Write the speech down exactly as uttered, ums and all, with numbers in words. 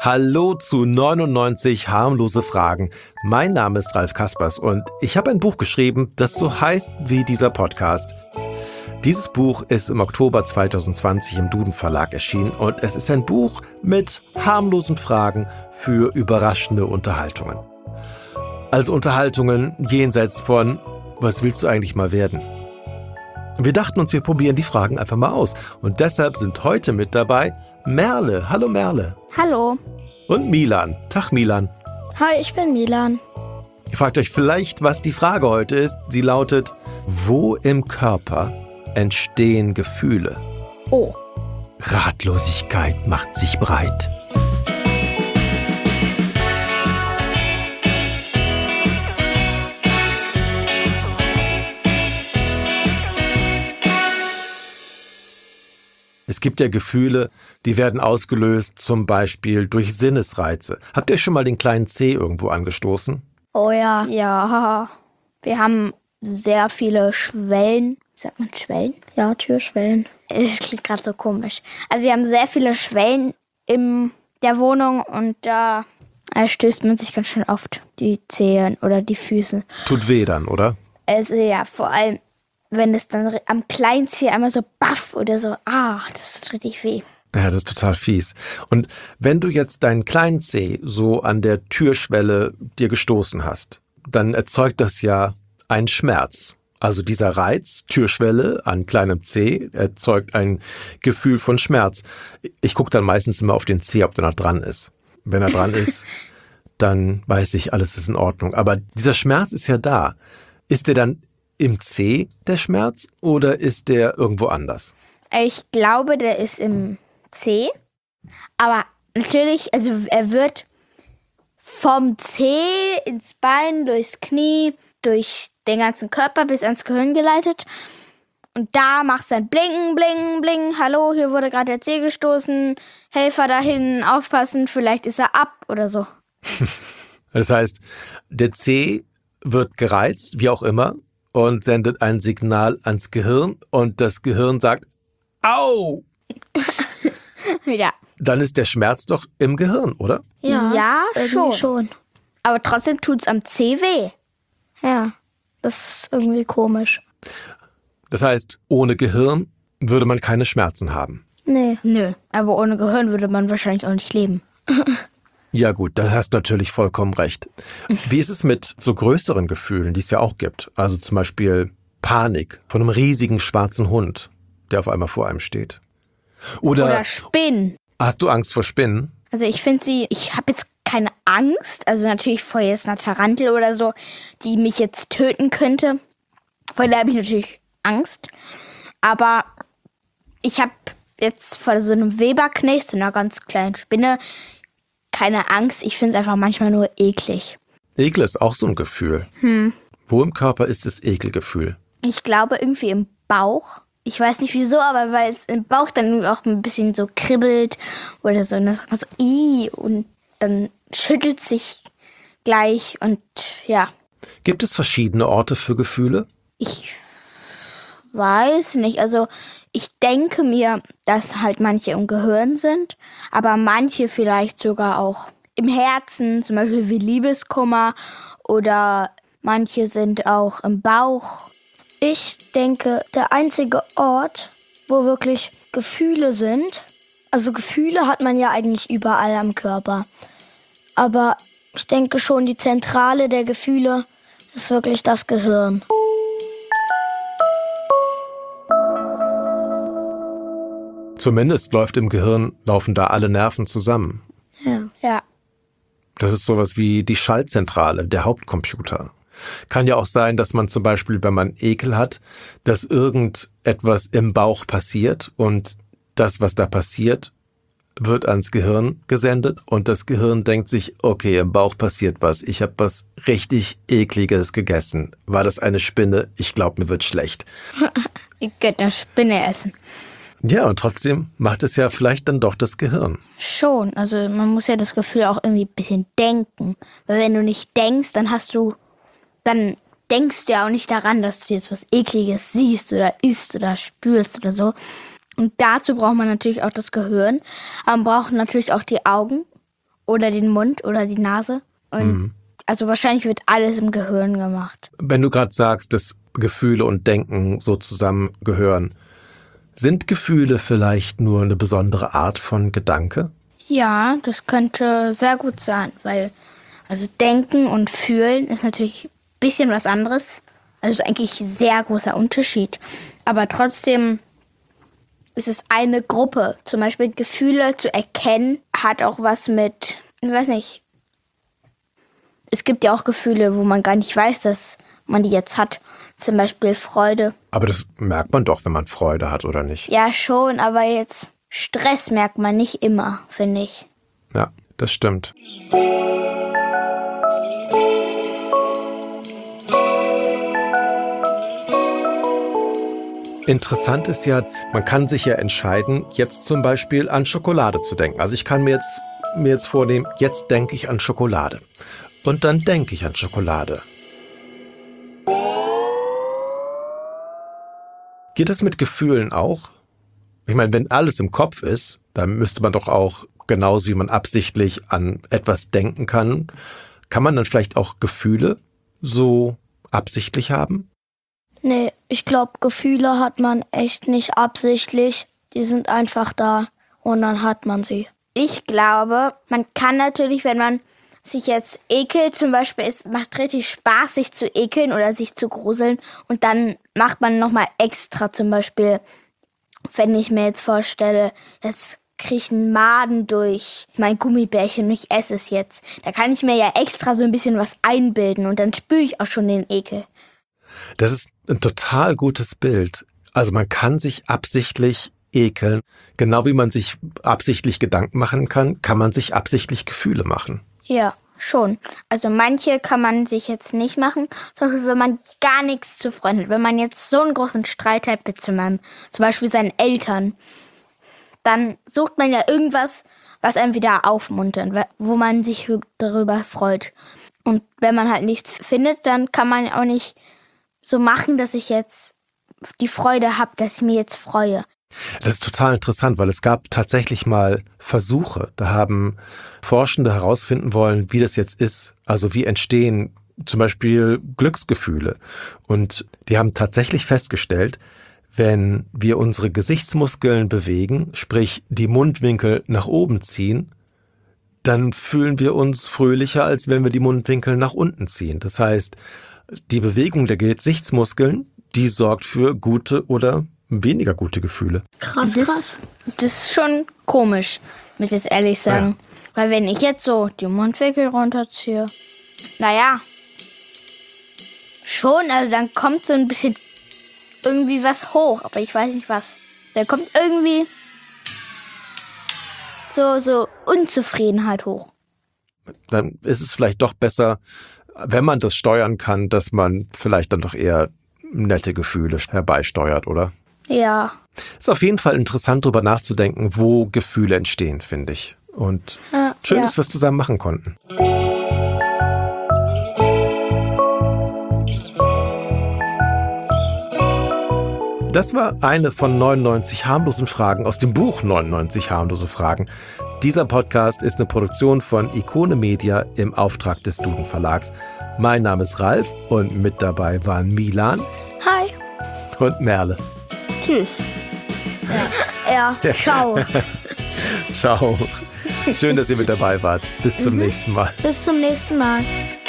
Hallo zu neunundneunzig harmlose Fragen. Mein Name ist Ralf Kaspers und ich habe ein Buch geschrieben, das so heißt wie dieser Podcast. Dieses Buch ist im Oktober zweitausendzwanzig im Duden Verlag erschienen und es ist ein Buch mit harmlosen Fragen für überraschende Unterhaltungen. Also Unterhaltungen jenseits von, was willst du eigentlich mal werden? Wir dachten uns, wir probieren die Fragen einfach mal aus. Und deshalb sind heute mit dabei Merle. Hallo Merle. Hallo. Und Milan. Tag Milan. Hi, ich bin Milan. Ihr fragt euch vielleicht, was die Frage heute ist. Sie lautet, wo im Körper entstehen Gefühle? Oh. Ratlosigkeit macht sich breit. Es gibt ja Gefühle, die werden ausgelöst, zum Beispiel durch Sinnesreize. Habt ihr schon mal den kleinen Zeh irgendwo angestoßen? Oh ja. Ja. Wir haben sehr viele Schwellen. Sagt man Schwellen? Ja, Türschwellen. Das klingt gerade so komisch. Also wir haben sehr viele Schwellen in der Wohnung und da stößt man sich ganz schön oft die Zehen oder die Füße. Tut weh dann, oder? Also ja, vor allem, wenn es dann am kleinen Zeh einmal so baff oder so, ah, das tut richtig weh. Ja, das ist total fies. Und wenn du jetzt deinen kleinen Zeh so an der Türschwelle dir gestoßen hast, dann erzeugt das ja einen Schmerz. Also dieser Reiz, Türschwelle an kleinem Zeh, erzeugt ein Gefühl von Schmerz. Ich gucke dann meistens immer auf den Zeh, ob der noch dran ist. Wenn er dran ist, dann weiß ich, alles ist in Ordnung. Aber dieser Schmerz ist ja da. Ist der dann im Zeh der Schmerz oder ist der irgendwo anders? Ich glaube, der ist im Zeh. Aber natürlich, also er wird vom Zeh ins Bein, durchs Knie, durch den ganzen Körper bis ans Gehirn geleitet. Und da macht es dann Blinken, Blinken, Blinken. Hallo, hier wurde gerade der Zeh gestoßen. Helfer dahin, aufpassen, vielleicht ist er ab oder so. Das heißt, der Zeh wird gereizt, wie auch immer, und sendet ein Signal ans Gehirn und das Gehirn sagt, au! Ja. Dann ist der Schmerz doch im Gehirn, oder? Ja, ja schon. schon. Aber trotzdem tut's am Zeh weh. Ja, das ist irgendwie komisch. Das heißt, ohne Gehirn würde man keine Schmerzen haben. Nee. Nö, aber ohne Gehirn würde man wahrscheinlich auch nicht leben. Ja gut, da hast du natürlich vollkommen recht. Wie ist es mit so größeren Gefühlen, die es ja auch gibt? Also zum Beispiel Panik von einem riesigen schwarzen Hund, der auf einmal vor einem steht. Oder, Oder Spinnen. Hast du Angst vor Spinnen? Also ich finde sie, ich habe jetzt keine Angst, also natürlich vor jetzt einer Tarantel oder so, die mich jetzt töten könnte. Vor der habe ich natürlich Angst. Aber ich habe jetzt vor so einem Weberknecht, so einer ganz kleinen Spinne, keine Angst. Ich finde es einfach manchmal nur eklig. Ekel ist auch so ein Gefühl. Hm. Wo im Körper ist das Ekelgefühl? Ich glaube irgendwie im Bauch. Ich weiß nicht wieso, aber weil es im Bauch dann auch ein bisschen so kribbelt oder so. Und dann sagt man so, ih, und dann schüttelt sich gleich und ja. Gibt es verschiedene Orte für Gefühle? Ich weiß nicht. Also ich denke mir, dass halt manche im Gehirn sind, aber manche vielleicht sogar auch im Herzen, zum Beispiel wie Liebeskummer, oder manche sind auch im Bauch. Ich denke, der einzige Ort, wo wirklich Gefühle sind, also Gefühle hat man ja eigentlich überall am Körper, aber ich denke schon, die Zentrale der Gefühle ist wirklich das Gehirn. Zumindest läuft im Gehirn, laufen da alle Nerven zusammen. Ja. Ja. Das ist sowas wie die Schaltzentrale, der Hauptcomputer. Kann ja auch sein, dass man zum Beispiel, wenn man Ekel hat, dass irgendetwas im Bauch passiert und das, was da passiert, wird ans Gehirn gesendet und das Gehirn denkt sich, okay, im Bauch passiert was, ich habe was richtig Ekliges gegessen. War das eine Spinne? Ich glaube, mir wird schlecht. Ihr könnt eine Spinne essen. Ja, und trotzdem macht es ja vielleicht dann doch das Gehirn. Schon, also man muss ja das Gefühl auch irgendwie ein bisschen denken. Weil wenn du nicht denkst, dann hast du, dann denkst du ja auch nicht daran, dass du jetzt was Ekliges siehst oder isst oder spürst oder so. Und dazu braucht man natürlich auch das Gehirn. Aber man braucht natürlich auch die Augen oder den Mund oder die Nase. Und mhm. also wahrscheinlich wird alles im Gehirn gemacht. Wenn du gerade sagst, dass Gefühle und Denken so zusammengehören, sind Gefühle vielleicht nur eine besondere Art von Gedanke? Ja, das könnte sehr gut sein, weil also Denken und Fühlen ist natürlich ein bisschen was anderes. Also eigentlich sehr großer Unterschied. Aber trotzdem ist es eine Gruppe. Zum Beispiel Gefühle zu erkennen hat auch was mit, ich weiß nicht. Es gibt ja auch Gefühle, wo man gar nicht weiß, dass man die jetzt hat. Zum Beispiel Freude. Aber das merkt man doch, wenn man Freude hat, oder nicht? Ja, schon, aber jetzt Stress merkt man nicht immer, finde ich. Ja, das stimmt. Interessant ist ja, man kann sich ja entscheiden, jetzt zum Beispiel an Schokolade zu denken. Also ich kann mir jetzt, mir jetzt vornehmen, jetzt denke ich an Schokolade. Und dann denke ich an Schokolade. Geht es mit Gefühlen auch? Ich meine, wenn alles im Kopf ist, dann müsste man doch auch, genauso wie man absichtlich an etwas denken kann, kann man dann vielleicht auch Gefühle so absichtlich haben? Nee, ich glaube, Gefühle hat man echt nicht absichtlich. Die sind einfach da und dann hat man sie. Ich glaube, man kann natürlich, wenn man sich jetzt ekelt, zum Beispiel, es macht richtig Spaß, sich zu ekeln oder sich zu gruseln. Und dann macht man nochmal extra, zum Beispiel, wenn ich mir jetzt vorstelle, jetzt kriege ich einen Maden durch mein Gummibärchen und ich esse es jetzt. Da kann ich mir ja extra so ein bisschen was einbilden und dann spüre ich auch schon den Ekel. Das ist ein total gutes Bild. Also man kann sich absichtlich ekeln. Genau wie man sich absichtlich Gedanken machen kann, kann man sich absichtlich Gefühle machen. Ja, schon. Also manche kann man sich jetzt nicht machen. Zum Beispiel, wenn man gar nichts zu Freunden hat. Wenn man jetzt so einen großen Streit hat mit zum Beispiel seinen Eltern, dann sucht man ja irgendwas, was einem wieder aufmuntert, wo man sich darüber freut. Und wenn man halt nichts findet, dann kann man auch nicht so machen, dass ich jetzt die Freude habe, dass ich mich jetzt freue. Das ist total interessant, weil es gab tatsächlich mal Versuche. Da haben Forschende herausfinden wollen, wie das jetzt ist. Also wie entstehen zum Beispiel Glücksgefühle. Und die haben tatsächlich festgestellt, wenn wir unsere Gesichtsmuskeln bewegen, sprich die Mundwinkel nach oben ziehen, dann fühlen wir uns fröhlicher, als wenn wir die Mundwinkel nach unten ziehen. Das heißt, die Bewegung der Gesichtsmuskeln, die sorgt für gute oder weniger gute Gefühle. Krass, das, krass. Das ist schon komisch, muss ich jetzt ehrlich sagen. Ja. Weil wenn ich jetzt so die Mundwinkel runterziehe, naja, schon, also dann kommt so ein bisschen irgendwie was hoch, aber ich weiß nicht was. Da kommt irgendwie so, so Unzufriedenheit hoch. Dann ist es vielleicht doch besser, wenn man das steuern kann, dass man vielleicht dann doch eher nette Gefühle herbeisteuert, oder? Ja. Ist auf jeden Fall interessant, darüber nachzudenken, wo Gefühle entstehen, finde ich. Und ja, schön, ja. dass wir es zusammen machen konnten. Das war eine von neunundneunzig harmlosen Fragen aus dem Buch neunundneunzig harmlose Fragen. Dieser Podcast ist eine Produktion von Ikone Media im Auftrag des Duden Verlags. Mein Name ist Ralf und mit dabei waren Milan. Hi. Und Merle. Tschüss. Ja, ja. Ciao. Ciao. Schön, dass ihr mit dabei wart. Bis zum mhm. nächsten Mal. Bis zum nächsten Mal.